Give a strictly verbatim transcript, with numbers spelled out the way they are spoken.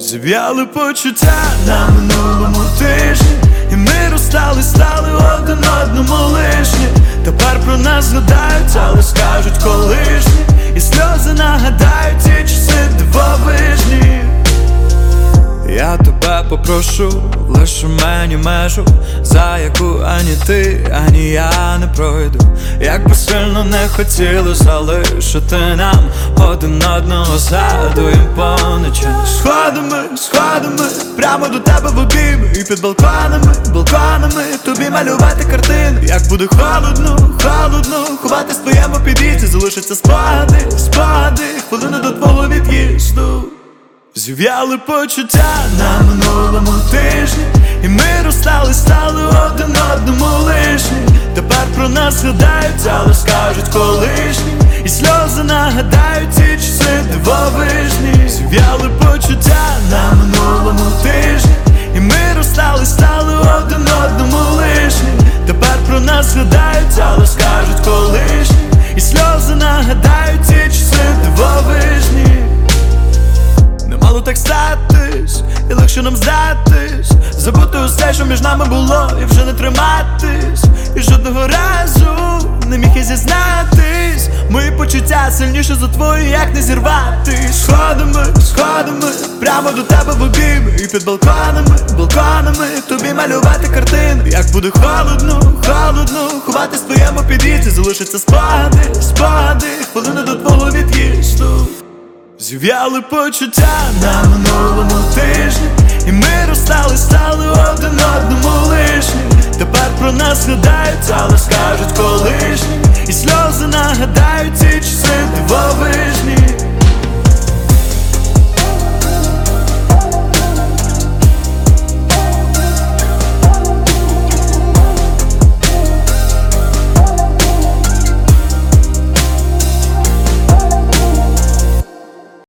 Зів'яли почуття на минулому тижні, і ми розстали, стали один одному лишні. Тепер про нас згадають, але скажуть колишні, і сльози нагадають ті часи дивовижні. Я тебе попрошу, лише мені межу, за яку ані ти, ані я не пройду. Як би сильно не хотіли залишити нам один одного, згадуєм поночі. Сходами, сходами, прямо до тебе в обійми, і під балконами, балконами тобі малювати картини. Як буде холодно, холодно, ховатись в твоєму під'їзді, залишаться спогади, спогади, хвилини до твого від'їзду. Зів'яли почуття на минулому тижні, і ми розстали, стали один одному лишні. Тепер про нас згадають, але скажуть колишні, і сльози нагадають ті часи дивовижні. Зів'яли почуття на минулому тижні, і ми розстали, стали один одному лишні. Тепер про нас згадають, але скажуть колишні, і сльози нагадають ті часи дивовижні. Не мало так статись, і легше нам здатись, забути усе, що між нами було, і вже не триматись. І жодного разу не міг і зізнатись, мої почуття сильніше за твої, як не зірватись. Сходами, сходами, прямо до тебе в обійми, і під балконами, балконами тобі малювати картини. Як буде холодно, холодно, ховатись в твоєму під'їзді, залишаться спогади, спогади, хвилини до твого від'їзду. Зів'яли почуття на минулому тижні, і ми розстали, стали один одному лишні. Тепер про нас згадають, але скажуть колишні, і сльози нагадають ті часи дивовижні.